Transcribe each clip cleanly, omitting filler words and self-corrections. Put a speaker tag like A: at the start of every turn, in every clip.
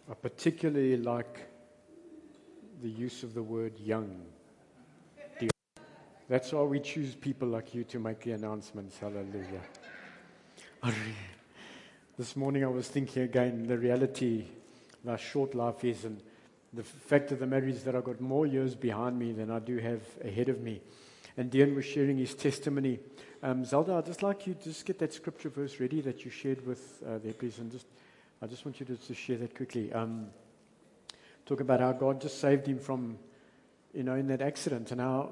A: I particularly like the use of the word young. That's why we choose people like you to make the announcements. Hallelujah. This morning I was thinking again, the reality of how short life is, and the fact of the matter is that I've got more years behind me than I do have ahead of me. And Dean was sharing his testimony. Zelda, I'd just like you to just get that scripture verse ready that you shared with there, please. And I just want you to share that quickly. Talk about how God just saved him from, in that accident. And how,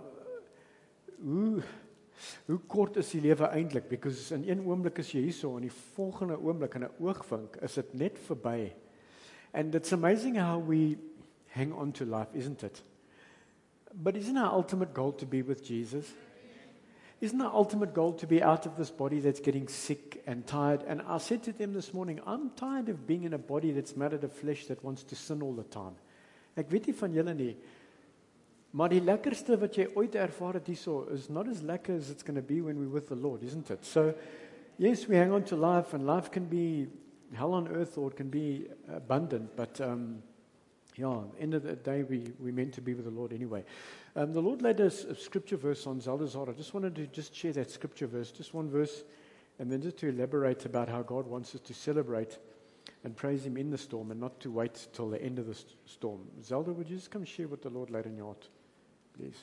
A: hoe kort is die lewe eintlik? Because in een oomblik is jy hierso, en die volgende oomblik in 'n oogwink is dit net verby. And it's amazing how we hang on to life, isn't it? But isn't our ultimate goal to be with Jesus? Isn't our ultimate goal to be out of this body that's getting sick and tired? And I said to them this morning, I'm tired of being in a body that's made out of flesh that wants to sin all the time. Ek weet nie van julle nie, maar die lekkerste wat jy ooit ervaar het hierso is not as lekker as it's going to be when we're with the Lord, isn't it? So, yes, we hang on to life, and life can be hell on earth or it can be abundant, but at the end of the day, we're meant to be with the Lord anyway. The Lord laid a scripture verse on Zelda's heart. I just wanted to just share that scripture verse, just one verse, and then just to elaborate about how God wants us to celebrate and praise Him in the storm and not to wait till the end of the storm. Zelda, would you just come share what the Lord laid on your heart, please?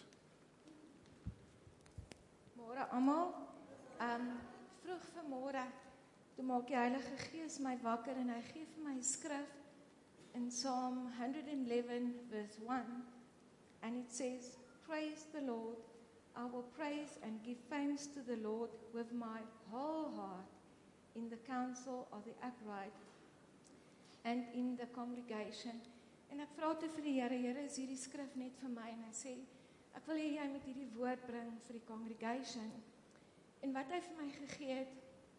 B: Môre almal. Vroeg vanmôre, toe maak die Heilige Gees my wakker en hy gee vir my 'n skrif in Psalm 111 verse 1, and it says, "Praise the Lord, I will praise and give thanks to the Lord with my whole heart in the council of the upright and in the congregation." En ek vra toe vir die Here, Here, is hierdie skrif net vir my? En hy sê, ek wil hê jy moet hierdie woord bring vir die congregation. En wat hy vir my gegee het,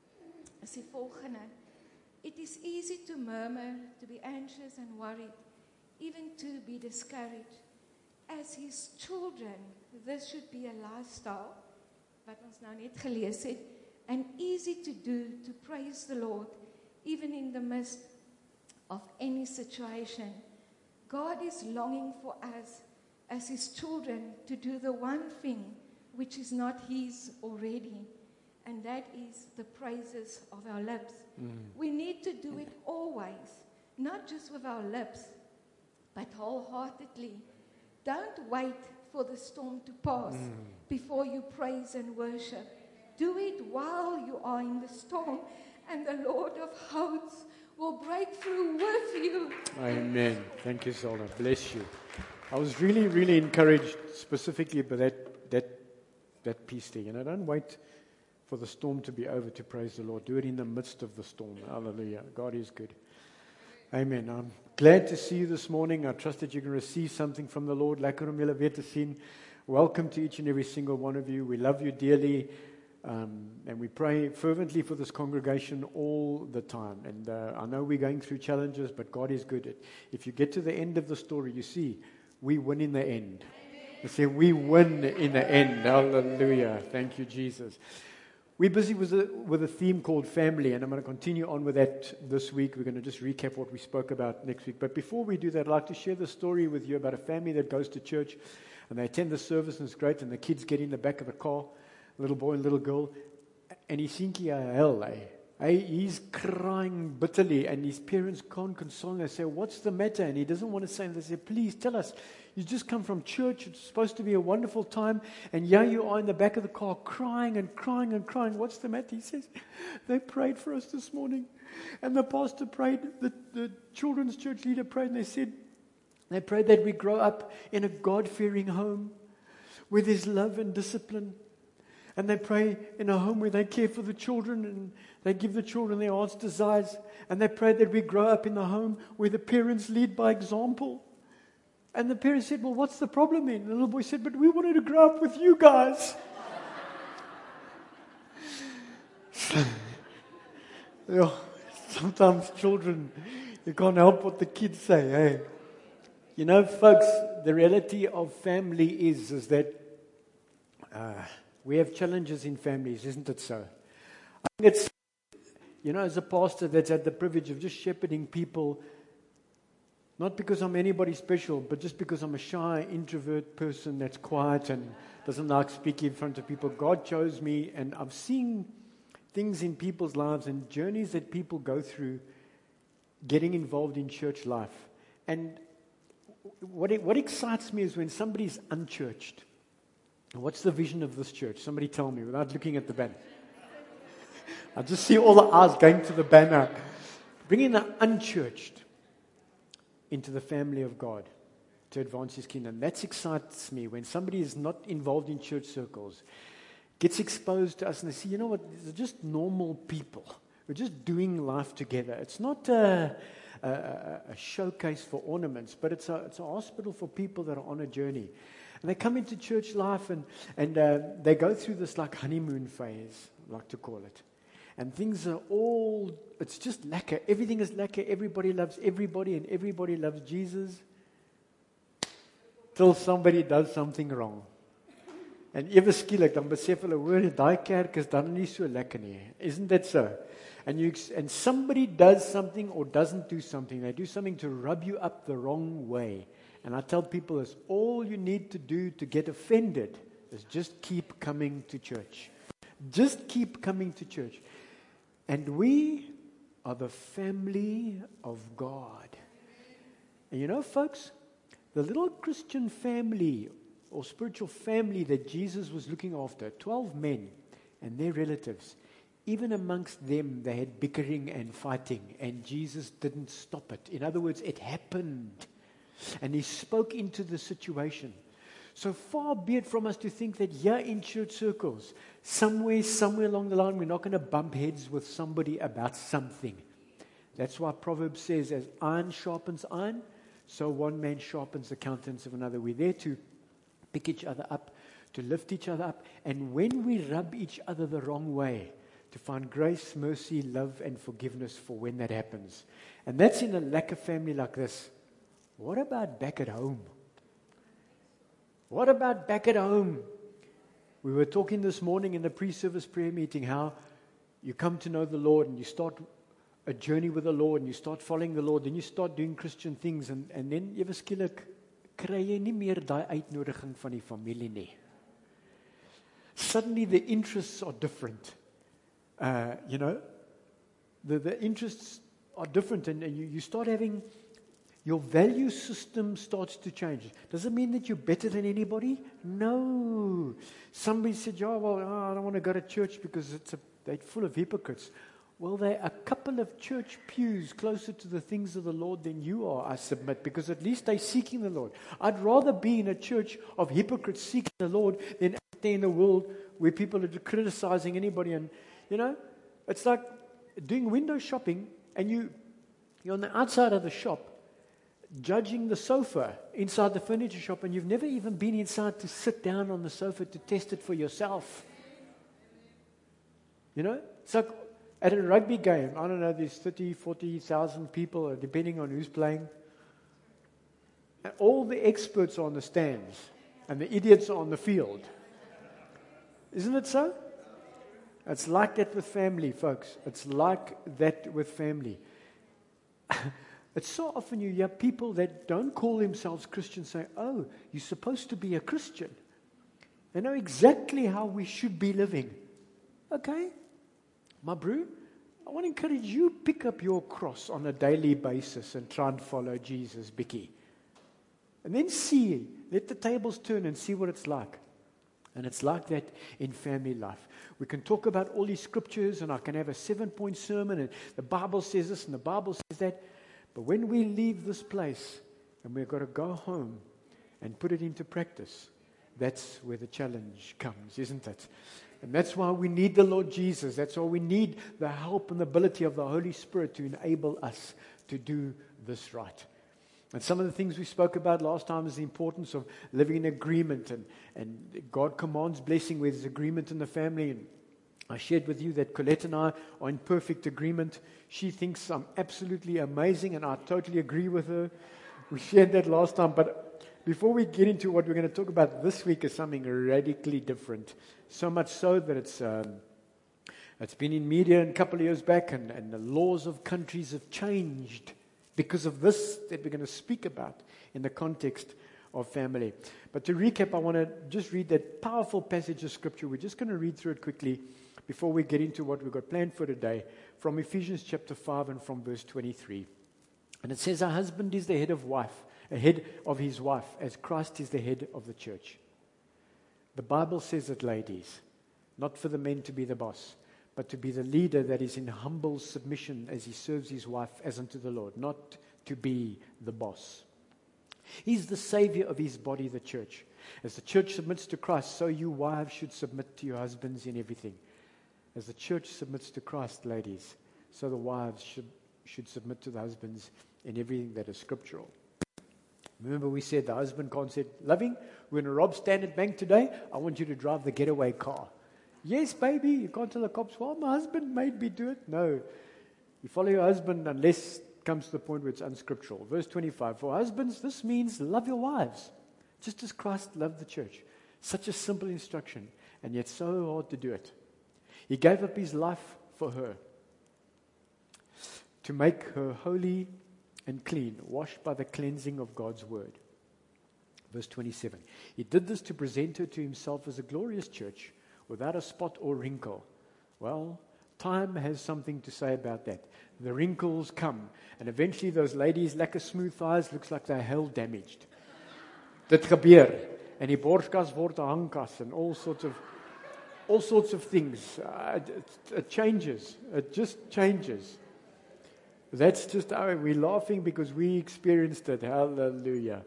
B: is die volgende: It is easy to murmur, to be anxious and worried, even to be discouraged. As His children, this should be a lifestyle, wat ons nou net gelees het, and easy to do, to praise the Lord, even in the midst of any situation. God is longing for us, as His children, to do the one thing which is not His already, and that is the praises of our lips. We need to do it always, not just with our lips, but wholeheartedly. Don't wait for the storm to pass before you praise and worship. Do it while you are in the storm, and the Lord of hosts will break through with you.
A: Amen. Thank you, Zelda. Bless you. I was really, really encouraged specifically by that piece there. Don't wait for the storm to be over to praise the Lord. Do it in the midst of the storm. Hallelujah. God is good. Amen. I'm glad to see you this morning. I trust that you can receive something from the Lord. Lekker om julle weer te sien. Welcome to each and every single one of you. We love you dearly. And we pray fervently for this congregation all the time. And I know we're going through challenges, but God is good. If you get to the end of the story, you see, we win in the end. You see, we win in the end. Hallelujah. Thank you, Jesus. We're busy with a theme called family, and I'm going to continue on with that this week. We're going to just recap what we spoke about next week. But before we do that, I'd like to share the story with you about a family that goes to church, and they attend the service, and it's great, and the kids get in the back of the car, a little boy and little girl, and he's thinking, hell, he's crying bitterly, and his parents can't console him. They say, what's the matter? And he doesn't want to say, and they say, please tell us. You just come from church. It's supposed to be a wonderful time. And here you are in the back of the car crying and crying and crying. What's the matter? He says, they prayed for us this morning. And the pastor prayed, the children's church leader prayed, and they prayed that we grow up in a God-fearing home where there's love and discipline. And they pray in a home where they care for the children and they give the children their heart's desires. And they pray that we grow up in a home where the parents lead by example. And the parents said, well, what's the problem then? And the little boy said, but we wanted to grow up with you guys. Sometimes children, you can't help what the kids say. Hey, folks, the reality of family is that we have challenges in families, isn't it so? I think it's, as a pastor that's had the privilege of just shepherding people Not because I'm anybody special, but just because I'm a shy, introvert person that's quiet and doesn't like speaking in front of people. God chose me, and I've seen things in people's lives and journeys that people go through getting involved in church life. And what excites me is when somebody's unchurched. What's the vision of this church? Somebody tell me without looking at the banner. I just see all the eyes going to the banner. Bringing the unchurched into the family of God to advance His kingdom. That excites me when somebody is not involved in church circles, gets exposed to us and they say, you know what, they're just normal people. We're just doing life together. It's not a showcase for ornaments, but it's a hospital for people that are on a journey. And they come into church life and they go through this like honeymoon phase, I like to call it. And things are all, it's just lekker. Everything is lekker. Everybody loves everybody and everybody loves Jesus. Till somebody does something wrong. En ewe skielik dan besef hulle, hoor, daai kerk is dan nie so lekker nie. Isn't that so? And somebody does something or doesn't do something. They do something to rub you up the wrong way. And I tell people this, all you need to do to get offended is just keep coming to church. Just keep coming to church. And we are the family of God. And you know, folks, the little Christian family or spiritual family that Jesus was looking after, 12 men and their relatives, even amongst them they had bickering and fighting, and Jesus didn't stop it. In other words, it happened. And He spoke into the situation. So far be it from us to think that here in church circles, somewhere along the line, we're not going to bump heads with somebody about something. That's why Proverbs says, as iron sharpens iron, so one man sharpens the countenance of another. We're there to pick each other up, to lift each other up. And when we rub each other the wrong way, to find grace, mercy, love, and forgiveness for when that happens. And that's in a lekker family like this. What about back at home? What about back at home? We were talking this morning in the pre-service prayer meeting how you come to know the Lord and you start a journey with the Lord and you start following the Lord, then you start doing Christian things and then ewe skielik kry jy nie meer daai uitnodiging van die familie nie. Suddenly the interests are different. You know, the interests are different and you start having, your value system starts to change. Does it mean that you're better than anybody? No. Somebody said, I don't want to go to church because they're full of hypocrites. Well, there are a couple of church pews closer to the things of the Lord than you are, I submit, because at least they're seeking the Lord. I'd rather be in a church of hypocrites seeking the Lord than out there in the world where people are criticizing anybody. And, you know, it's like doing window shopping and you're on the outside of the shop judging the sofa inside the furniture shop, and you've never even been inside to sit down on the sofa to test it for yourself. You know, it's like at a rugby game, I don't know, there's 30, 40,000 people, depending on who's playing. And all the experts are on the stands, and the idiots are on the field. Isn't it so? It's like that with family, folks. It's like that with family. It's so often you hear people that don't call themselves Christians say, oh, you're supposed to be a Christian. They know exactly how we should be living. Okay, my bro, I want to encourage you, pick up your cross on a daily basis and try and follow Jesus, Bicky. And then see, let the tables turn and see what it's like. And it's like that in family life. We can talk about all these scriptures and I can have a 7-point sermon and the Bible says this and the Bible says that. But when we leave this place and we've got to go home and put it into practice, that's where the challenge comes, isn't it? And that's why we need the Lord Jesus. That's why we need the help and the ability of the Holy Spirit to enable us to do this right. And some of the things we spoke about last time is the importance of living in agreement. And God commands blessing where there's agreement in the family. And I shared with you that Colette and I are in perfect agreement. She thinks I'm absolutely amazing, and I totally agree with her. We shared that last time, but before we get into what we're going to talk about this week is something radically different. So much so that it's been in media a couple of years back, and the laws of countries have changed because of this that we're going to speak about in the context of family. But to recap, I want to just read that powerful passage of Scripture. We're just going to read through it quickly before we get into what we've got planned for today, from Ephesians chapter 5 and from verse 23. And it says, "Our husband is the head of his wife, as Christ is the head of the church." The Bible says it, ladies, not for the men to be the boss, but to be the leader that is in humble submission as he serves his wife as unto the Lord, not to be the boss. He's the savior of his body, the church. As the church submits to Christ, so you wives should submit to your husbands in everything. As the church submits to Christ, ladies, so the wives should submit to the husbands in everything that is scriptural. Remember we said the husband can't say, "Loving, we're going to rob Standard Bank today. I want you to drive the getaway car." "Yes, baby." You can't tell the cops, "Well, my husband made me do it." No. You follow your husband unless it comes to the point where it's unscriptural. Verse 25, "For husbands, this means love your wives, just as Christ loved the church." Such a simple instruction, and yet so hard to do it. He gave up his life for her, to make her holy and clean, washed by the cleansing of God's word. Verse 27, "He did this to present her to himself as a glorious church, without a spot or wrinkle." Well, time has something to say about that. The wrinkles come, and eventually those ladies lekker smooth thighs, looks like they're hell damaged. Dit gebeur, en die borskas word 'n hangkas, and all sorts of things. It changes. It just changes. That's just how we're laughing because we experienced it. Hallelujah.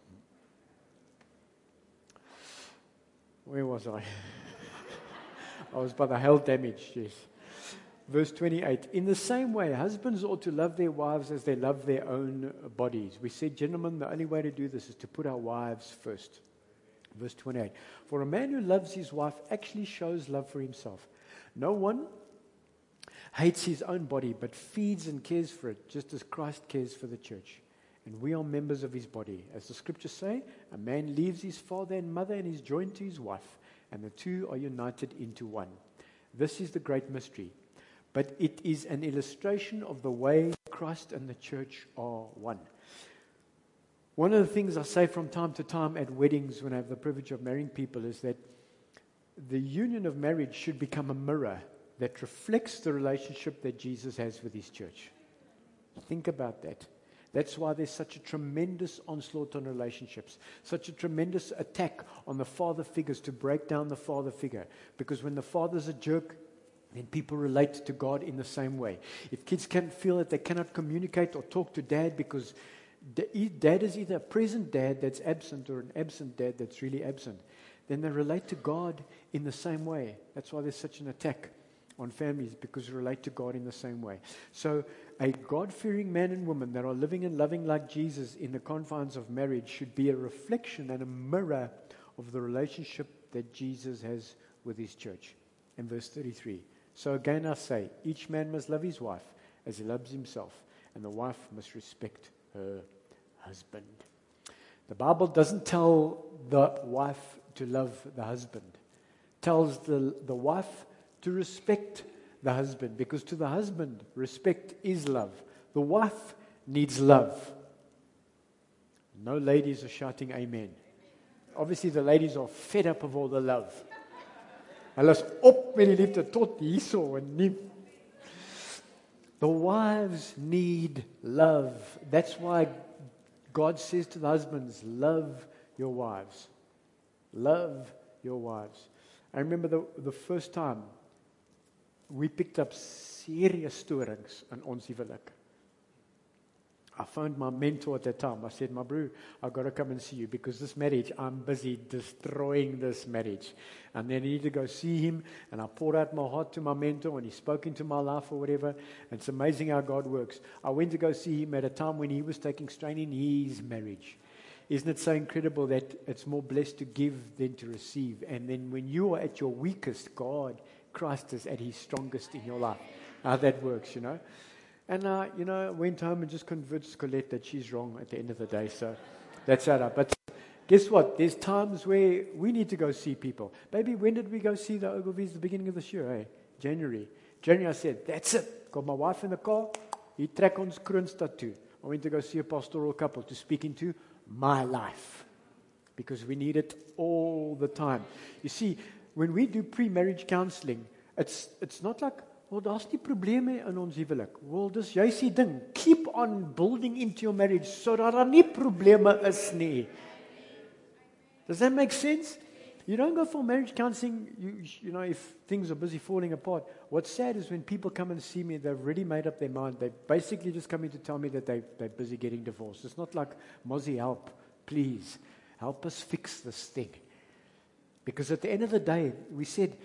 A: Where was I? I was by the hell damage, yes. Verse 28, "In the same way, husbands ought to love their wives as they love their own bodies." We said, gentlemen, the only way to do this is to put our wives first. Verse 28, "For a man who loves his wife actually shows love for himself. No one hates his own body, but feeds and cares for it, just as Christ cares for the church. And we are members of his body. As the scriptures say, a man leaves his father and mother and is joined to his wife, and the two are united into one. This is the great mystery. But it is an illustration of the way Christ and the church are one." One of the things I say from time to time at weddings when I have the privilege of marrying people is that the union of marriage should become a mirror that reflects the relationship that Jesus has with his church. Think about that. That's why there's such a tremendous onslaught on relationships, such a tremendous attack on the father figures to break down the father figure. Because when the father's a jerk, then people relate to God in the same way. If kids can feel that they cannot communicate or talk to dad because dad is either a present dad that's absent or an absent dad that's really absent, then they relate to God in the same way. That's why there's such an attack on families, because we relate to God in the same way. So a God-fearing man and woman that are living and loving like Jesus in the confines of marriage should be a reflection and a mirror of the relationship that Jesus has with his church. In verse 33, "So again I say, each man must love his wife as he loves himself, and the wife must respect her husband." The Bible doesn't tell the wife to love the husband. It tells the wife to respect the husband, because to the husband, respect is love. The wife needs love. No ladies are shouting amen. Obviously the ladies are fed up of all the love. Hulle is op met die liefde tot hierso en nie. The wives need love. That's why God says to the husbands, love your wives. Love your wives. I remember the first time we picked up serious storings in ons huwelik. I phoned my mentor at that time. I said, "My bro, I've got to come and see you because this marriage, I'm busy destroying this marriage. And then I need to go see him." And I poured out my heart to my mentor and he spoke into my life or whatever. And it's amazing how God works. I went to go see him at a time when he was taking strain in his marriage. Isn't it so incredible that it's more blessed to give than to receive? And then when you are at your weakest, Christ is at his strongest in your life. How that works, you know. And, I went home and just convinced Colette that she's wrong at the end of the day. So that's how. But guess what? There's times where we need to go see people. Baby, when did we go see the Ogilvies? The beginning of this year, eh? January. I said, that's it. Got my wife in the car. He trek ons Kroonstad toe. I went to go see a pastoral couple to speak into my life, because we need it all the time. You see, when we do pre-marriage counseling, it's not like, well, daar's nie probleme in ons huwelik. Well, dis juist die ding. Keep on building into your marriage sodat daar nie probleme is nie. Does that make sense? You don't go for marriage counseling, you know, if things are busy falling apart. What's sad is when people come and see me, they've already made up their mind. They're basically just coming to tell me that they're busy getting divorced. It's not like, Mozzie, help, please. Help us fix this thing. Because at the end of the day, we said,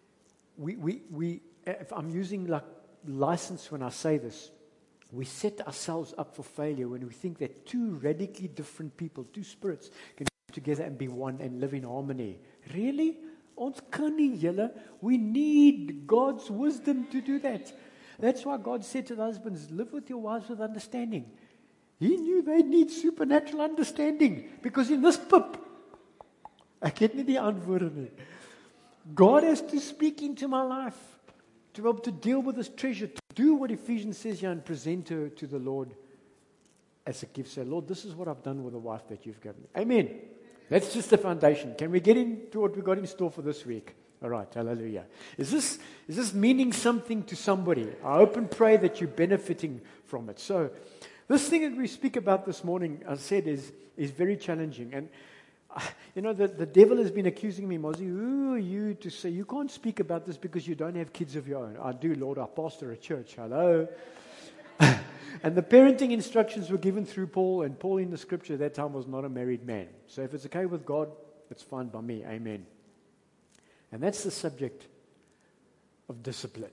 A: if I'm using like license when I say this, we set ourselves up for failure when we think that two radically different people, two spirits, can come together and be one and live in harmony. Really? Ons kan nie, julle. We need God's wisdom to do that. That's why God said to the husbands, live with your wives with understanding. He knew they need supernatural understanding, because in this pip, ek het nie die antwoorde nie. God has to speak into my life to be able to deal with this treasure, to do what Ephesians says here and present her to the Lord as a gift. Say, Lord, this is what I've done with the wife that you've given me. Amen. That's just the foundation. Can we get into what we've got in store for this week? All right, hallelujah. Is this meaning something to somebody? I hope and pray that you're benefiting from it. So, this thing that we speak about this morning, I said, is very challenging. And you know, the devil has been accusing me, Mozzie, who are you to say you can't speak about this because you don't have kids of your own? I do, Lord. I pastor a church. Hello. And the parenting instructions were given through Paul, and Paul in the scripture at that time was not a married man. So if it's okay with God, it's fine by me. Amen. And that's the subject of discipline.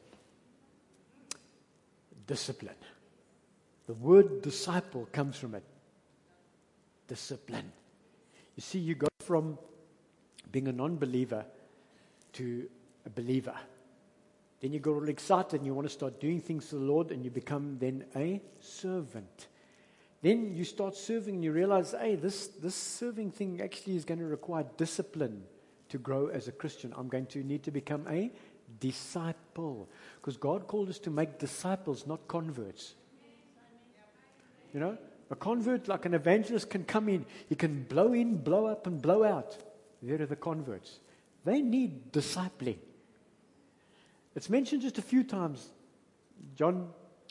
A: Discipline. The word disciple comes from it. Discipline. You see, you go from being a non-believer to a believer. Then you get all excited and you want to start doing things for the Lord, and you become then a servant. Then you start serving and you realize, hey, this serving thing actually is going to require discipline to grow as a Christian. I'm going to need to become a disciple. Because God called us to make disciples, not converts. You know? A convert, like an evangelist, can come in. He can blow in, blow up, and blow out. There are the converts. They need discipling. It's mentioned just a few times. John,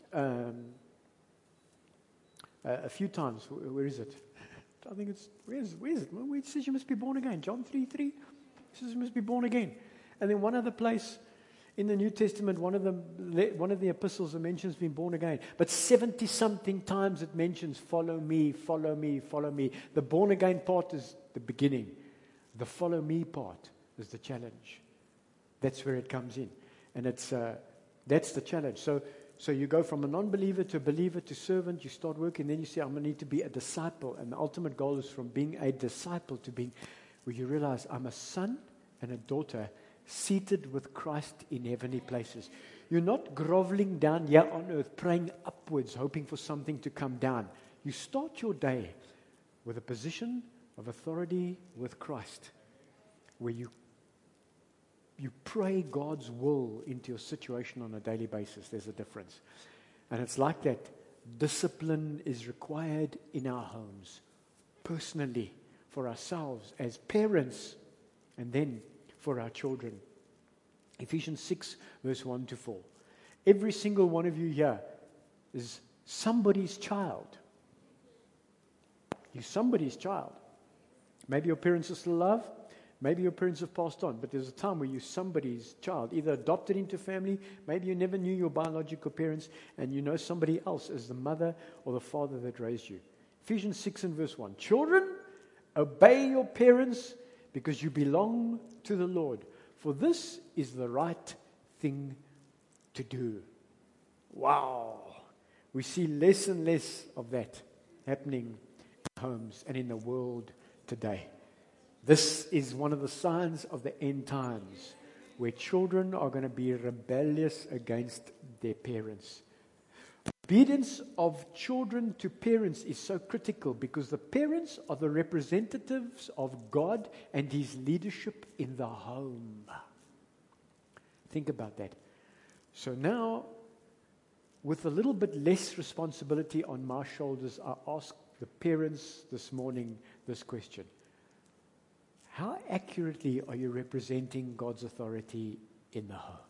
A: a few times. Where is it? I think it's, where is it? Well, it says you must be born again. John 3:3. It says you must be born again. And then one other place in the New Testament, one of the epistles that mentions being born again. But 70-something times it mentions, follow me, follow me, follow me. The born again part is the beginning. The follow me part is the challenge. That's where it comes in. And that's the challenge. So you go from a non-believer to a believer to servant. You start working, then you say, I'm going to need to be a disciple. And the ultimate goal is from being a disciple to being, where you realize I'm a son and a daughter seated with Christ in heavenly places. You're not groveling down here on earth, praying upwards, hoping for something to come down. You start your day with a position of authority with Christ, where you pray God's will into your situation on a daily basis. There's a difference. And it's like that. Discipline is required in our homes, personally, for ourselves as parents, and then for our children. Ephesians 6, verse 1 to 4. Every single one of you here is somebody's child. You're somebody's child. Maybe your parents are still alive. Maybe your parents have passed on. But there's a time where you're somebody's child, either adopted into family. Maybe you never knew your biological parents, and you know somebody else as the mother or the father that raised you. Ephesians 6 and verse 1. Children, obey your parents, because you belong to the Lord. For this is the right thing to do. Wow. We see less and less of that happening in homes and in the world today. This is one of the signs of the end times, where children are going to be rebellious against their parents. Obedience of children to parents is so critical, because the parents are the representatives of God and His leadership in the home. Think about that. So now with a little bit less responsibility on my shoulders, I ask the parents this morning this question. How accurately are you representing God's authority in the home?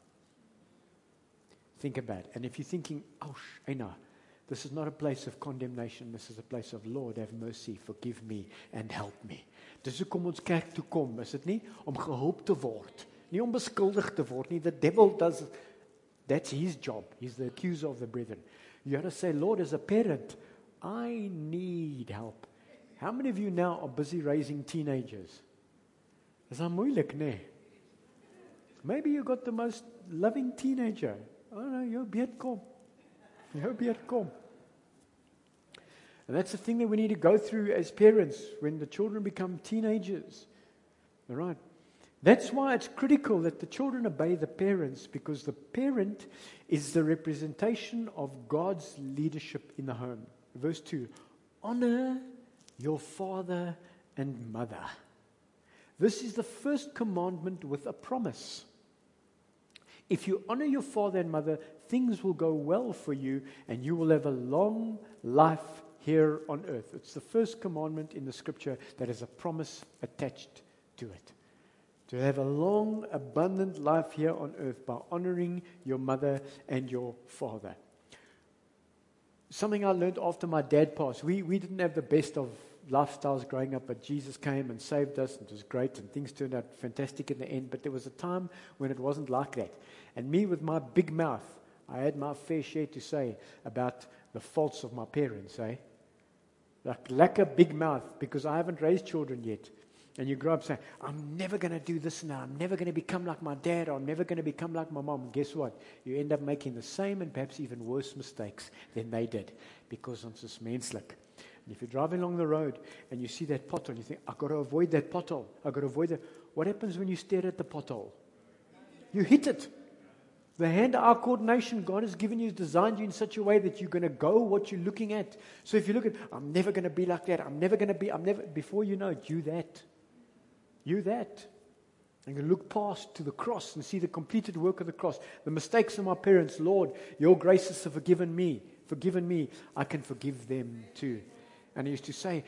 A: Think about it. And if you're thinking, Aina, this is not a place of condemnation, this is a place of, Lord, have mercy, forgive me, and help me. Dis hoekom ons kerk toe kom, is dit nie? Om gehelp te word, nie om beskuldig te word nie. The devil does, that's his job. He's the accuser of the brethren. You have to say, Lord, as a parent, I need help. How many of you now are busy raising teenagers? Is dat moeilik, nee? Maybe you got the most loving teenager. Oh no, jou beurt kom. Jou beurt kom. And that's the thing that we need to go through as parents when the children become teenagers. All right. That's why it's critical that the children obey the parents, because the parent is the representation of God's leadership in the home. Verse 2, honor your father and mother. This is the first commandment with a promise. If you honor your father and mother, things will go well for you and you will have a long life here on earth. It's the first commandment in the scripture that has a promise attached to it. To have a long, abundant life here on earth by honoring your mother and your father. Something I learned after my dad passed. We didn't have the best of lifestyles growing up, but Jesus came and saved us, and it was great, and things turned out fantastic in the end. But there was a time when it wasn't like that. And me, with my big mouth, I had my fair share to say about the faults of my parents, eh? Like a big mouth, because I haven't raised children yet. And you grow up saying, I'm never going to do this now. I'm never going to become like my dad, or I'm never going to become like my mom. Guess what? You end up making the same and perhaps even worse mistakes than they did, because ons is menslik. And if you're driving along the road and you see that pothole, you think, I've got to avoid that pothole. I've got to avoid that. What happens when you stare at the pothole? You hit it. The hand-eye coordination God has given you, has designed you in such a way that you're going to go what you're looking at. So if you look at, I'm never going to be like that. Before you know it, you that. And you look past to the cross and see the completed work of the cross. The mistakes of my parents, Lord, your graces have forgiven me. I can forgive them too. And he used to say,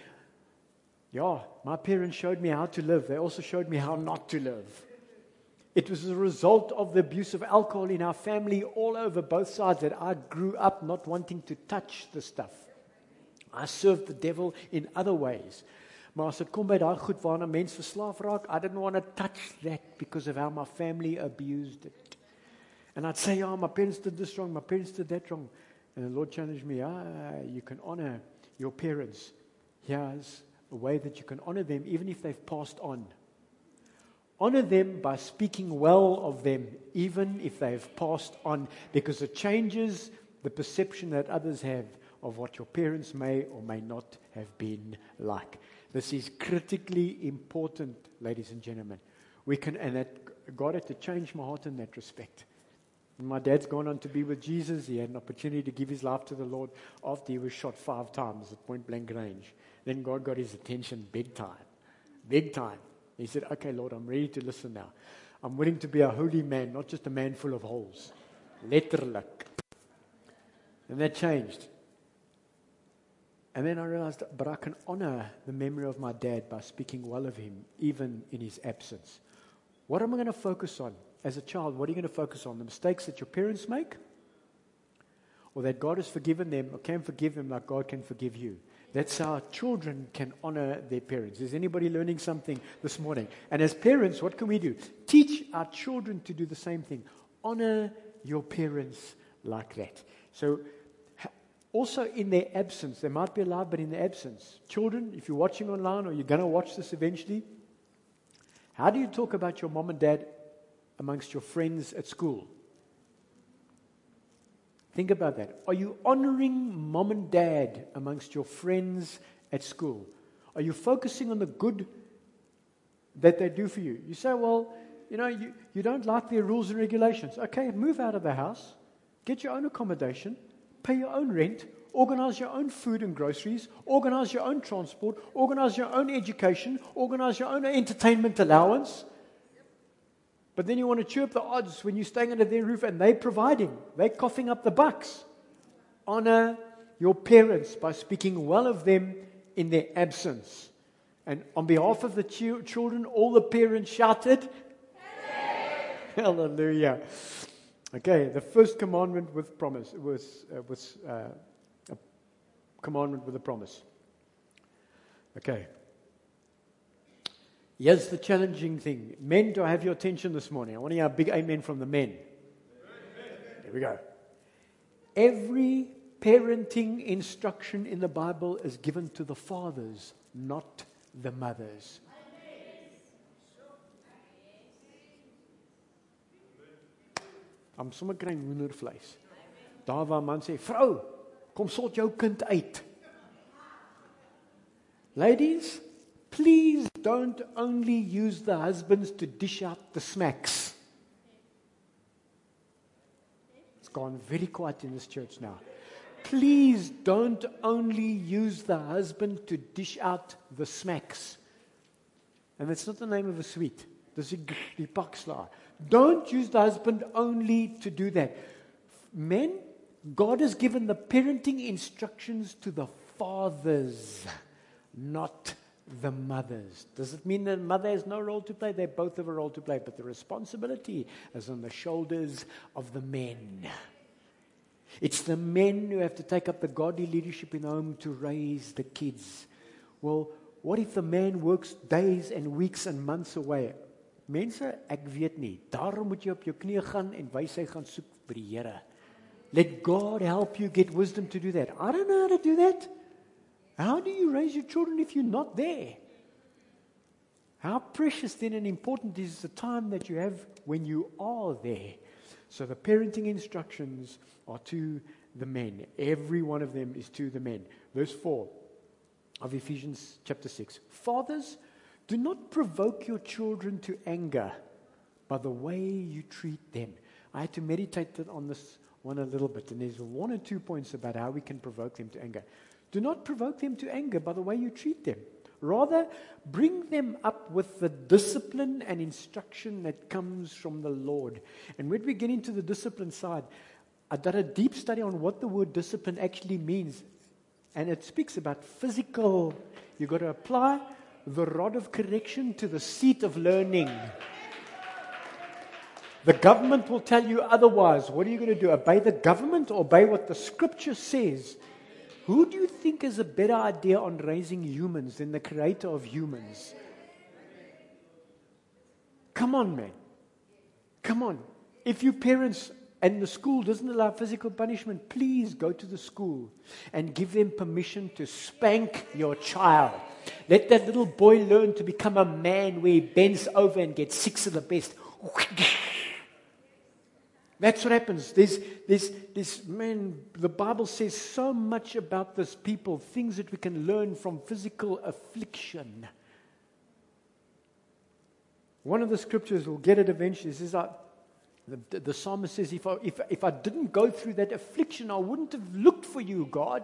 A: my parents showed me how to live. They also showed me how not to live. It was a result of the abuse of alcohol in our family all over both sides that I grew up not wanting to touch the stuff. I served the devil in other ways. Maar as dit kom by daai goed waarna mens verslaaf raak, I didn't want to touch that because of how my family abused it. And I'd say, my parents did this wrong, my parents did that wrong. And the Lord challenged me, you can honor your parents. Here's a way that you can honor them even if they've passed on. Honor them by speaking well of them, even if they've passed on, because it changes the perception that others have of what your parents may or may not have been like. This is critically important, ladies and gentlemen. God had to change my heart in that respect. When my dad's gone on to be with Jesus, he had an opportunity to give his life to the Lord after he was shot 5 times at point blank range. Then God got his attention big time. Big time. He said, okay, Lord, I'm ready to listen now. I'm willing to be a holy man, not just a man full of holes. Letterlik. And that changed. And then I realized, but I can honor the memory of my dad by speaking well of him, even in his absence. What am I going to focus on? As a child, what are you going to focus on? The mistakes that your parents make? Or that God has forgiven them, or can forgive them like God can forgive you? That's how children can honor their parents. Is anybody learning something this morning? And as parents, what can we do? Teach our children to do the same thing. Honor your parents like that. So, also in their absence, they might be alive, but in their absence. Children, if you're watching online or you're going to watch this eventually, how do you talk about your mom and dad amongst your friends at school? Think about that. Are you honoring mom and dad amongst your friends at school? Are you focusing on the good that they do for you? You say, well, you don't like their rules and regulations. Okay, move out of the house. Get your own accommodation. Pay your own rent. Organize your own food and groceries. Organize your own transport. Organize your own education. Organize your own entertainment allowance. But then you want to cheer up the odds when you're staying under their roof and they're providing. They're coughing up the bucks. honor your parents by speaking well of them in their absence. And on behalf of the children, all the parents shouted, Hallelujah. Okay, the first commandment with promise was a commandment with a promise. Okay. Here's the challenging thing. Men, do I have your attention this morning? I want to hear a big amen from the men. There we go. Every parenting instruction in the Bible is given to the fathers, not the mothers. I'm sommer kry hoendervleis. Daar waar man sê, vrou, kom sort jou kind uit. Ladies, please don't only use the husbands to dish out the smacks. It's gone very quiet in this church now. Please don't only use the husband to dish out the smacks. And that's not the name of a sweet. Dis die pakslaar. Don't use the husband only to do that. Men, God has given the parenting instructions to the fathers, not the mothers. Does it mean that the mother has no role to play? They both have a role to play, but the responsibility is on the shoulders of the men. It's the men who have to take up the godly leadership in the home to raise the kids. Well, what if the man works days and weeks and months away? Mense, ek weet nie. Daarom moet jy op jou knieë gaan en wysheid gaan soek by die Here. Let God help you get wisdom to do that. I don't know how to do that. How do you raise your children if you're not there? How precious then and important is the time that you have when you are there? So the parenting instructions are to the men. Every one of them is to the men. Verse 4 of Ephesians chapter 6. Fathers, do not provoke your children to anger by the way you treat them. I had to meditate on this one a little bit, and there's one or 2 points about how we can provoke them to anger. Do not provoke them to anger by the way you treat them. Rather, bring them up with the discipline and instruction that comes from the Lord. And when we get into the discipline side, I've done a deep study on what the word discipline actually means. And it speaks about physical. You've got to apply the rod of correction to the seat of learning. The government will tell you otherwise. What are you going to do? Obey the government or obey what the scripture says? Who do you think is a better idea on raising humans than the creator of humans? Come on, man. Come on. If you parents and the school doesn't allow physical punishment, please go to the school and give them permission to spank your child. Let that little boy learn to become a man where he bends over and gets 6 of the best. That's what happens. Man, the Bible says so much about this people, things that we can learn from physical affliction. One of the scriptures, we'll get it eventually, says, the psalmist says, if I didn't go through that affliction, I wouldn't have looked for you, God.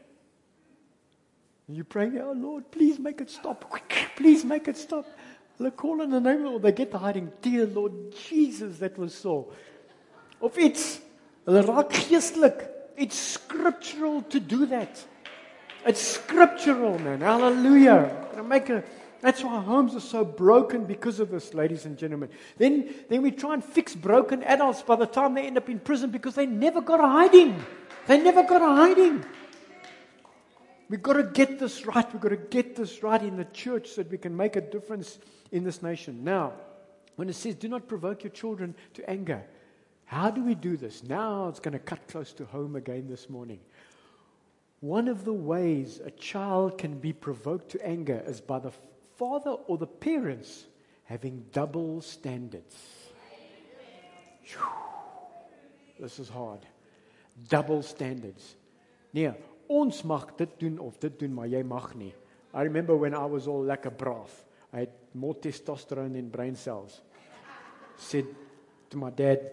A: And you pray, oh Lord, please make it stop. Please make it stop. They call in the name of the Lord, they get the hiding, dear Lord Jesus, that was so. Of iets, hulle raak geestelik. It's scriptural to do that. It's scriptural, man. Hallelujah. That's why homes are so broken because of this, ladies and gentlemen. Then we try and fix broken adults by the time they end up in prison because they never got a hiding. They never got a hiding. We've got to get this right. We've got to get this right in the church so that we can make a difference in this nation. Now, when it says, do not provoke your children to anger, how do we do this? Now it's going to cut close to home again this morning. One of the ways a child can be provoked to anger is by the father or the parents having double standards. Whew. This is hard. Double standards. Nee, ons mag dit doen of dit doen, maar jy mag nie. I remember when I was all lekker braaf. I had more testosterone in brain cells. Said to my dad,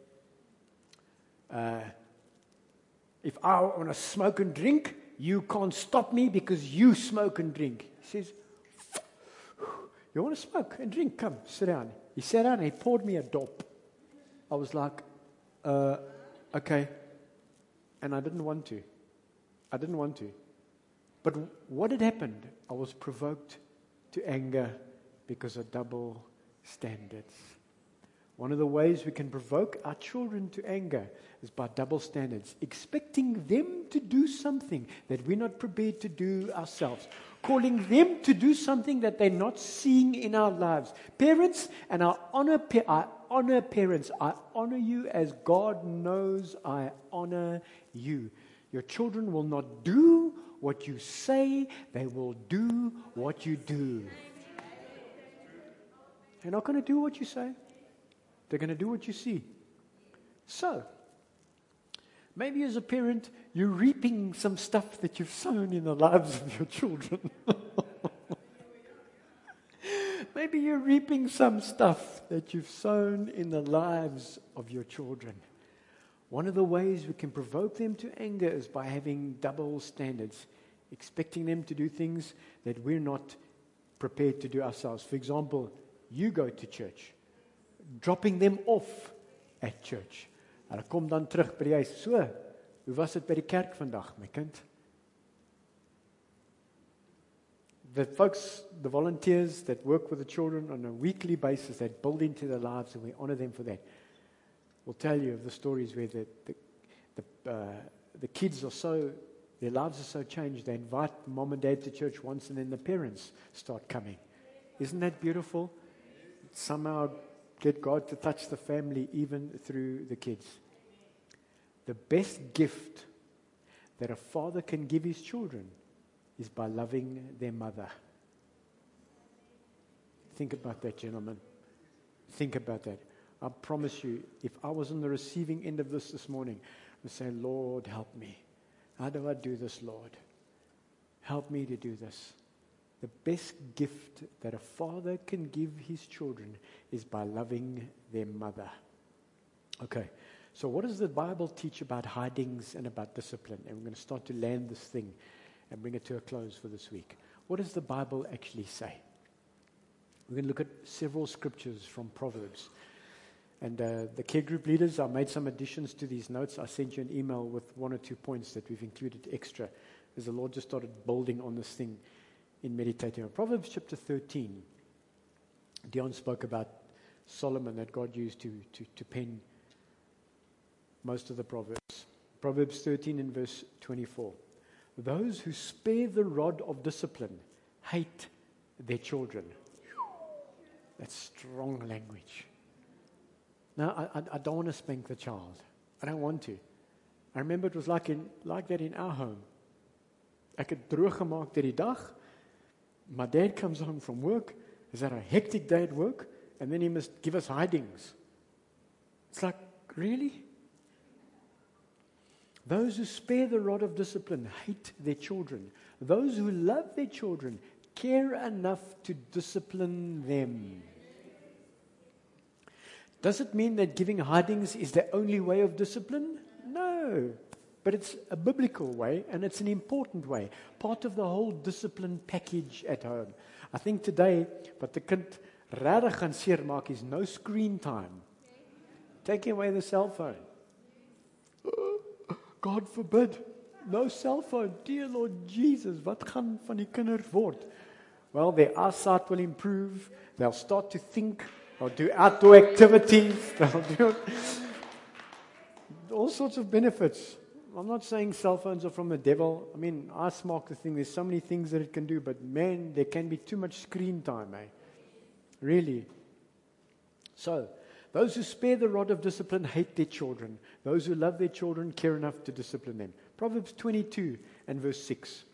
A: if I want to smoke and drink, you can't stop me because you smoke and drink. He says, you want to smoke and drink? Come, sit down. He sat down and he poured me a dop. I was like, okay. And I didn't want to. I didn't want to. But what had happened? I was provoked to anger because of double standards. One of the ways we can provoke our children to anger is by double standards, expecting them to do something that we're not prepared to do ourselves, calling them to do something that they're not seeing in our lives. Parents, and I honor parents. I honor you as God knows I honor you. Your children will not do what you say, they will do what you do. They're not going to do what you say. They're going to do what you see. So, maybe as a parent, you're reaping some stuff that you've sown in the lives of your children. Maybe you're reaping some stuff that you've sown in the lives of your children. One of the ways we can provoke them to anger is by having double standards, expecting them to do things that we're not prepared to do ourselves. For example, you go to church, dropping them off at church. Hulle kom dan terug by die huis. So, hoe was dit by die kerk vandag, my kind? The folks, the volunteers that work with the children on a weekly basis, that build into their lives, and we honor them for that, will tell you of the stories where the kids are so, their lives are so changed, they invite mom and dad to church once, and then the parents start coming. Isn't that beautiful? Somehow get God to touch the family even through the kids. The best gift that a father can give his children is by loving their mother. Think about that, gentlemen. Think about that. I promise you, if I was on the receiving end of this morning, I would say, Lord, help me. How do I do this, Lord? Help me to do this. The best gift that a father can give his children is by loving their mother. Okay, so what does the Bible teach about hidings and about discipline? And we're going to start to land this thing and bring it to a close for this week. What does the Bible actually say? We're going to look at several scriptures from Proverbs. And the care group leaders, I made some additions to these notes. I sent you an email with 1 or 2 points that we've included extra as the Lord just started building on this thing in meditating on. Proverbs chapter 13. Dion spoke about Solomon that God used to pen most of the Proverbs. Proverbs 13 and verse 24. Those who spare the rod of discipline hate their children. That's strong language. Now, I don't want to spank the child. I don't want to. I remember it was like that in our home. Ek het droog gemaak deur die dag. My dad comes home from work. He's had a hectic day at work, and then he must give us hidings. It's like, really? Those who spare the rod of discipline hate their children. Those who love their children care enough to discipline them. Does it mean that giving hidings is the only way of discipline? No. But it's a biblical way, and it's an important way. Part of the whole discipline package at home. I think today, wat die kind regtig gaan seermaak is no screen time. Taking away the cell phone. God forbid. No cell phone. Dear Lord Jesus, wat gaan van die kinders word? Well, their eyesight will improve. They'll start to think. They'll do outdoor activities. They'll do all sorts of benefits. I'm not saying cell phones are from the devil. I mean, I mark the thing. There's so many things that it can do, but man, there can be too much screen time, eh? Really. So, those who spare the rod of discipline hate their children. Those who love their children care enough to discipline them. Proverbs 22 and verse 6.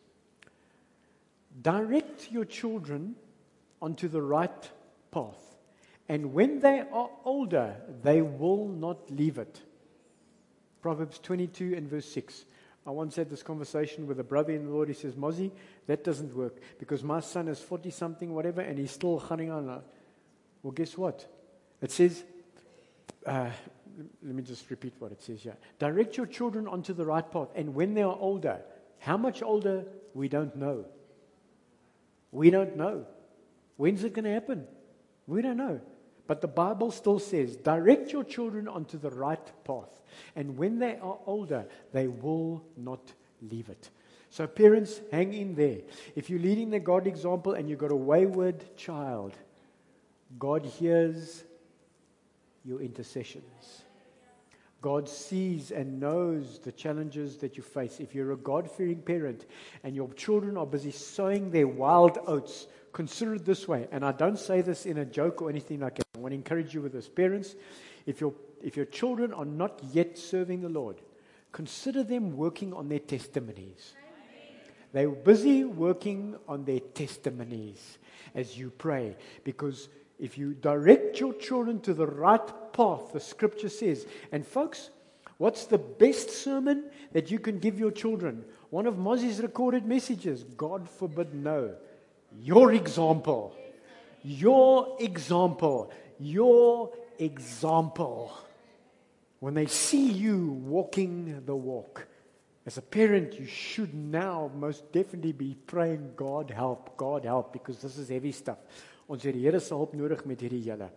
A: Direct your children onto the right path, and when they are older, they will not leave it. Proverbs 22 and verse 6. I once had this conversation with a brother in the Lord. He says, Mozzie, that doesn't work because my son is 40-something, whatever, and he's still running on. Well, guess what? It says, let me just repeat what it says here. Direct your children onto the right path, and when they are older, how much older? We don't know. We don't know. When's it going to happen? We don't know. But the Bible still says, direct your children onto the right path. And when they are older, they will not leave it. So parents, hang in there. If you're leading the God example and you've got a wayward child, God hears your intercessions. God sees and knows the challenges that you face. If you're a God-fearing parent and your children are busy sowing their wild oats, consider it this way. And I don't say this in a joke or anything like that. I want to encourage you with this. Parents, if your children are not yet serving the Lord, consider them working on their testimonies. They're busy working on their testimonies as you pray. Because if you direct your children to the right path, the scripture says, and folks, what's the best sermon that you can give your children? One of Mozzie's recorded messages, God forbid no. Your example. Your example. Your example. When they see you walking the walk, as a parent, you should now most definitely be praying, God help, because this is heavy stuff. Ons het die Here se hulp nodig met hierdie julle.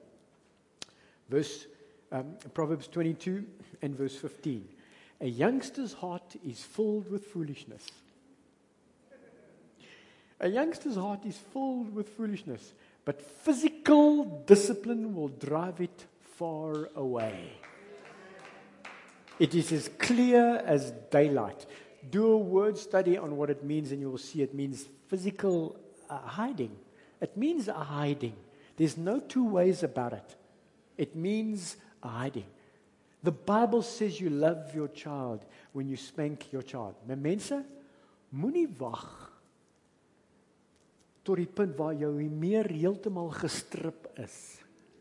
A: Proverbs 22 and verse 15. A youngster's heart is filled with foolishness. A youngster's heart is filled with foolishness, but physical discipline will drive it far away. It is as clear as daylight. Do a word study on what it means and you will see it means physical hiding. It means a hiding. There's no two ways about it. It means a hiding. The Bible says you love your child when you spank your child. Maar mense, moenie wag tot die punt waar jou meer heeltemal gestrip is.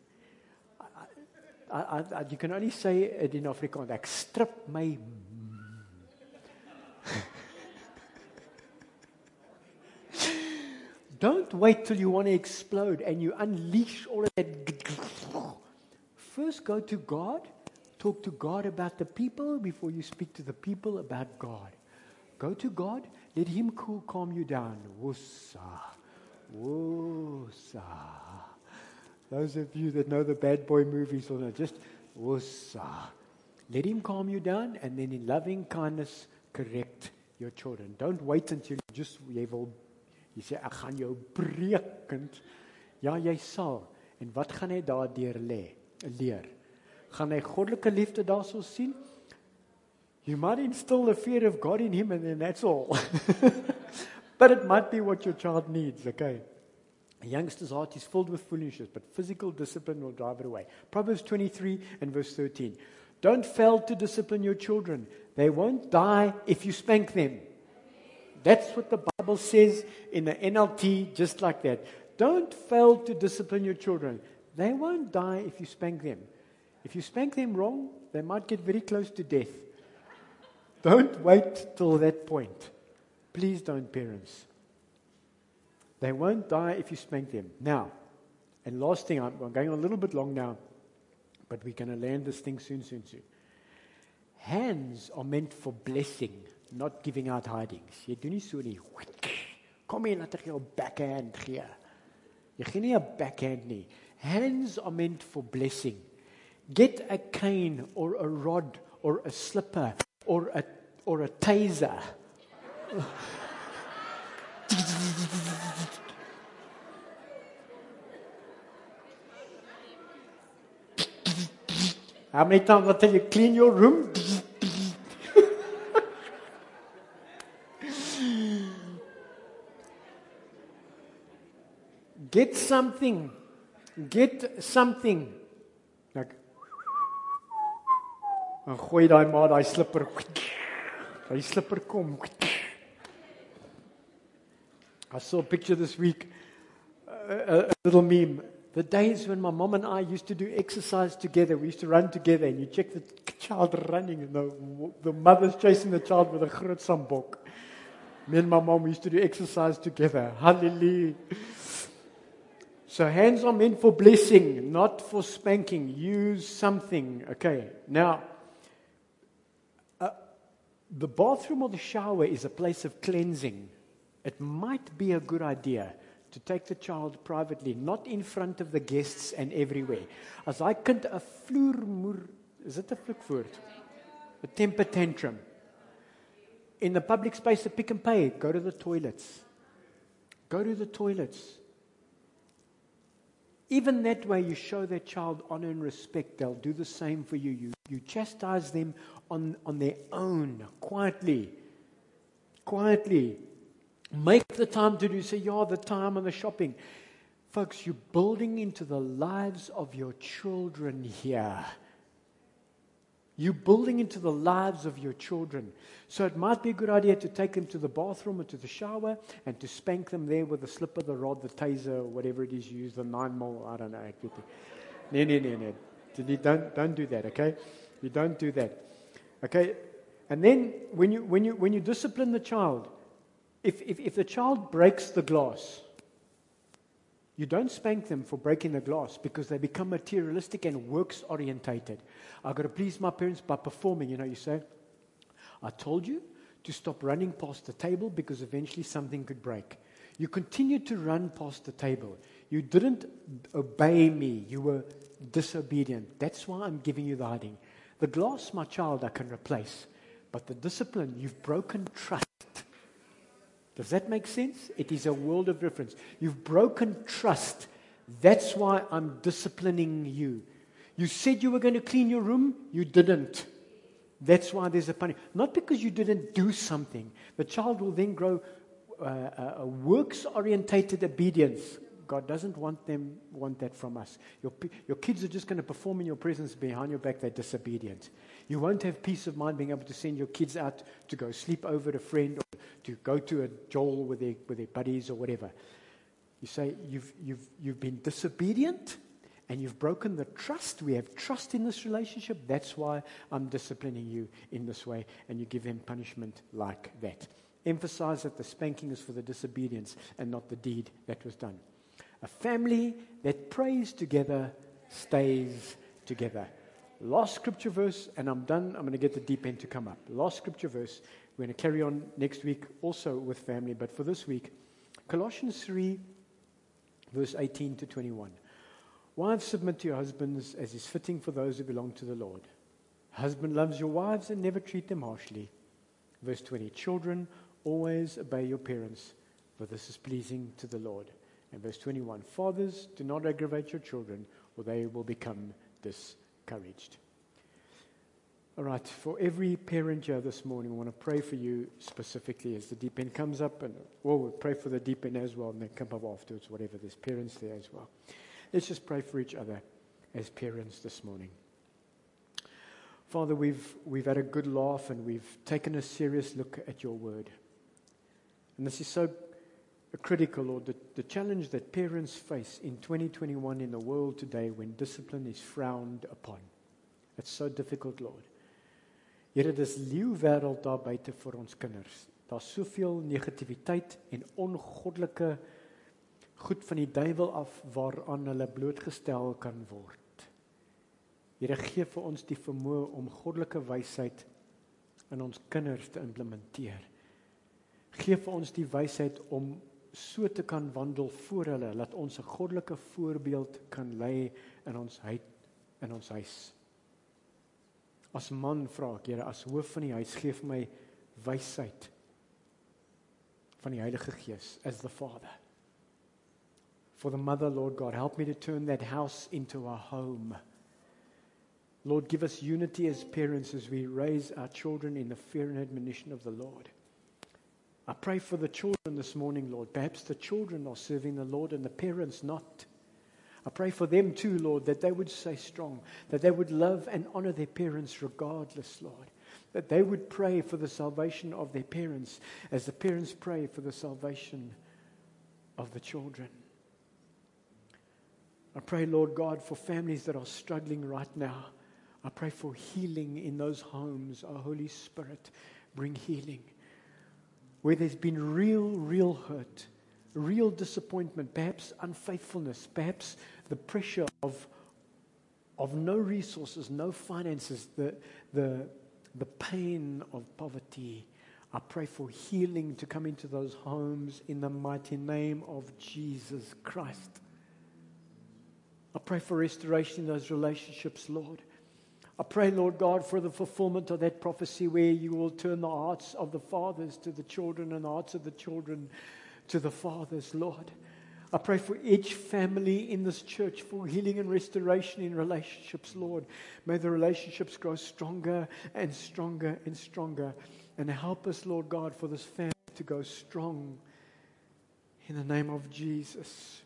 A: You can only say it in Afrikaans. Ek strip my. Don't wait till you want to explode and you unleash all of that. First go to God. Talk to God about the people before you speak to the people about God. Go to God. Let Him calm you down. Wossa. Wossa. Those of you that know the bad boy movies will know, just wossa. Let Him calm you down and then in loving kindness correct your children. Don't wait until jy sê, ek gaan jou breek, kind. Ja, jy sal. En wat gaan hy daardeur leer? Gaan hy goddelike liefde daarso sien? You might instill the fear of God in him and then that's all. But it might be what your child needs, okay? A youngster's heart is filled with foolishness, but physical discipline will drive it away. Proverbs 23 and verse 13. Don't fail to discipline your children. They won't die if you spank them. That's what the Bible says in the NLT, just like that. Don't fail to discipline your children. They won't die if you spank them. If you spank them wrong, they might get very close to death. Don't wait till that point. Please don't, parents. They won't die if you spank them. Now, and last thing, I'm going a little bit long now, but we're going to land this thing soon. Hands are meant for blessing, not giving out hidings. Jy doen nie so nie. Kom hier, laat ek jou backhand gee. Jy gee nie 'n backhand nie. Hands are meant for blessing. Get a cane or a rod or a slipper or a taser. How many times until you clean your room? Get something. Like, en gooi daai maar daai slipper. Daai slipper kom. I saw a picture this week, a little meme. The days when my mom and I used to do exercise together, we used to run together, and you check the child running, and the mother's chasing the child with a groot sambok. Me and my mom used to do exercise together. Hallelujah. So hands are meant for blessing, not for spanking. Use something. Okay, now, the bathroom or the shower is a place of cleansing. It might be a good idea to take the child privately, not in front of the guests and everywhere. As hy kind 'n vloermoer, is dit 'n vloekwoord? 'n temper tantrum. In the public space, a Pick and Pay, go to the toilets. Go to the toilets. Even that way, you show that child honor and respect. They'll do the same for you. You chastise them on their own, quietly. Quietly. Make the time to do. Say, yeah, the time and the shopping. Folks, you're building into the lives of your children here. You're building into the lives of your children. So it might be a good idea to take them to the bathroom or to the shower and to spank them there with the slipper, the rod, the taser, or whatever it is you use, the 9mm, I don't know. No. Don't do that, okay? You don't do that. Okay? And then when you discipline the child, if the child breaks the glass, you don't spank them for breaking the glass because they become materialistic and works-orientated. I've got to please my parents by performing. You say, I told you to stop running past the table because eventually something could break. You continued to run past the table. You didn't obey me. You were disobedient. That's why I'm giving you the hiding. The glass, my child, I can replace. But the discipline, you've broken trust. Does that make sense? It is a world of difference. You've broken trust. That's why I'm disciplining you. You said you were going to clean your room. You didn't. That's why there's a punishment. Not because you didn't do something. The child will then grow a works-orientated obedience. God doesn't want that from us. Your kids are just going to perform in your presence. Behind your back, they're disobedient. You won't have peace of mind being able to send your kids out to go sleep over at a friend or to go to a Joel with their buddies or whatever. You say, you've been disobedient and you've broken the trust. We have trust in this relationship. That's why I'm disciplining you in this way. And you give them punishment like that. Emphasize that the spanking is for the disobedience and not the deed that was done. A family that prays together stays together. Last scripture verse, and I'm done. I'm going to get the deep end to come up. Last scripture verse. We're going to carry on next week also with family, but for this week, Colossians 3, verse 18 to 21. Wives, submit to your husbands as is fitting for those who belong to the Lord. Husband loves your wives and never treat them harshly. Verse 20. Children, always obey your parents, for this is pleasing to the Lord. And verse 21, fathers, do not aggravate your children, or they will become discouraged. All right, for every parent here this morning, I want to pray for you specifically as the deep end comes up, and we'll pray for the deep end as well, and they come up afterwards, whatever. There's parents there as well. Let's just pray for each other as parents this morning. Father, we've had a good laugh, and we've taken a serious look at your word. And this is so critical, Lord, the challenge that parents face in 2021 in the world today when discipline is frowned upon. It's so difficult, Lord. Here, dis leeu wêreld daar buite vir ons kinders. Daar's soveel negativiteit en ongoddelike goed van die duiwel af waaraan hulle blootgestel kan word. Here, gee vir ons die vermoë om goddelike wysheid in ons kinders te implementeer. Gee vir ons die wysheid om so te kan wandel voor hulle, dat ons 'n goddelike voorbeeld kan lei in ons huis. As man vra ek, Here, as hoof van die huis, gee vir my wysheid van die Heilige Gees as the Father. For the mother, Lord God, help me to turn that house into a home. Lord, give us unity as parents as we raise our children in the fear and admonition of the Lord. I pray for the children this morning, Lord. Perhaps the children are serving the Lord and the parents not. I pray for them too, Lord, that they would stay strong, that they would love and honor their parents regardless, Lord. That they would pray for the salvation of their parents as the parents pray for the salvation of the children. I pray, Lord God, for families that are struggling right now. I pray for healing in those homes. Oh, Holy Spirit, bring healing. Where there's been real hurt, real disappointment, perhaps unfaithfulness, perhaps the pressure of no resources, no finances, the pain of poverty. I pray for healing to come into those homes in the mighty name of Jesus Christ. I pray for restoration in those relationships, Lord. I pray, Lord God, for the fulfillment of that prophecy where you will turn the hearts of the fathers to the children and the hearts of the children to the fathers, Lord. I pray for each family in this church for healing and restoration in relationships, Lord. May the relationships grow stronger and stronger and stronger. And help us, Lord God, for this family to go strong in the name of Jesus.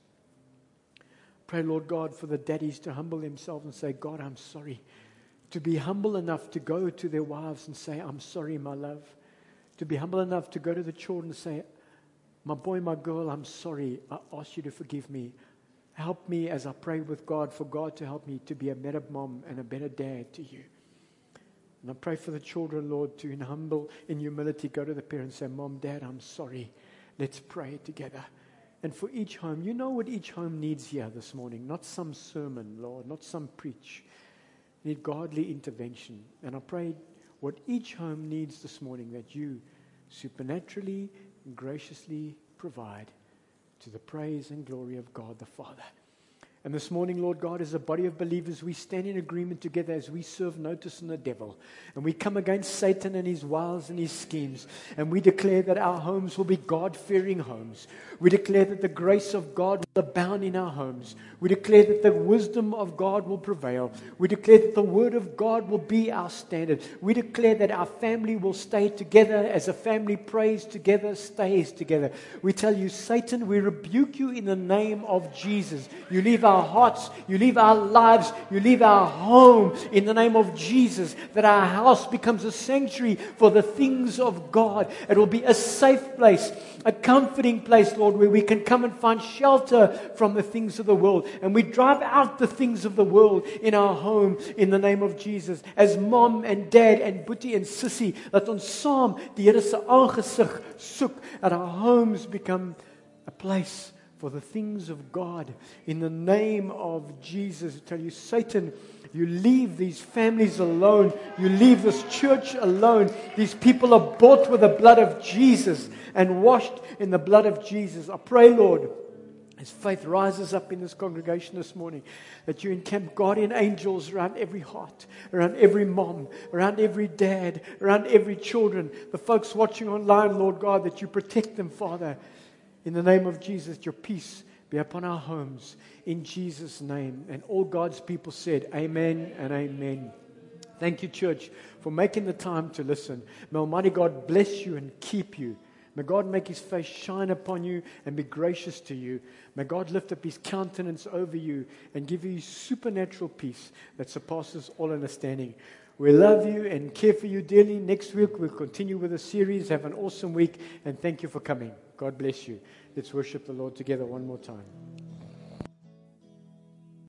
A: Pray, Lord God, for the daddies to humble themselves and say, God, I'm sorry. To be humble enough to go to their wives and say, I'm sorry, my love. To be humble enough to go to the children and say, my boy, my girl, I'm sorry. I ask you to forgive me. Help me as I pray with God for God to help me to be a better mom and a better dad to you. And I pray for the children, Lord, to in humility go to the parents and say, Mom, Dad, I'm sorry. Let's pray together. And for each home, you know what each home needs here this morning. Not some sermon, Lord, not some preach. Need godly intervention. And I pray what each home needs this morning, that you supernaturally and graciously provide to the praise and glory of God the Father. And this morning, Lord God, as a body of believers, we stand in agreement together as we serve notice on the devil. And we come against Satan and his wiles and his schemes. And we declare that our homes will be God-fearing homes. We declare that the grace of God will abound in our homes. We declare that the wisdom of God will prevail. We declare that the word of God will be our standard. We declare that our family will stay together as a family prays together, stays together. We tell you, Satan, we rebuke you in the name of Jesus. You leave our hearts, you leave our lives, you leave our home in the name of Jesus, that our house becomes a sanctuary for the things of God. It will be a safe place, a comforting place, Lord, where we can come and find shelter from the things of the world. And we drive out the things of the world in our home in the name of Jesus. As mom and dad and boetie and sissy, laat ons saam die Here se aangesig soek, that our homes become a place for the things of God. In the name of Jesus, I tell you, Satan, you leave these families alone. You leave this church alone. These people are bought with the blood of Jesus and washed in the blood of Jesus. I pray, Lord, as faith rises up in this congregation this morning, that you encamp guardian angels around every heart, around every mom, around every dad, around every children. The folks watching online, Lord God, that you protect them, Father. In the name of Jesus, your peace be upon our homes. In Jesus' name. And all God's people said, amen and amen. Thank you, church, for making the time to listen. May Almighty God bless you and keep you. May God make His face shine upon you and be gracious to you. May God lift up His countenance over you and give you supernatural peace that surpasses all understanding. We love you and care for you dearly. Next week we'll continue with the series. Have an awesome week and thank you for coming. God bless you. Let's worship the Lord together one more time.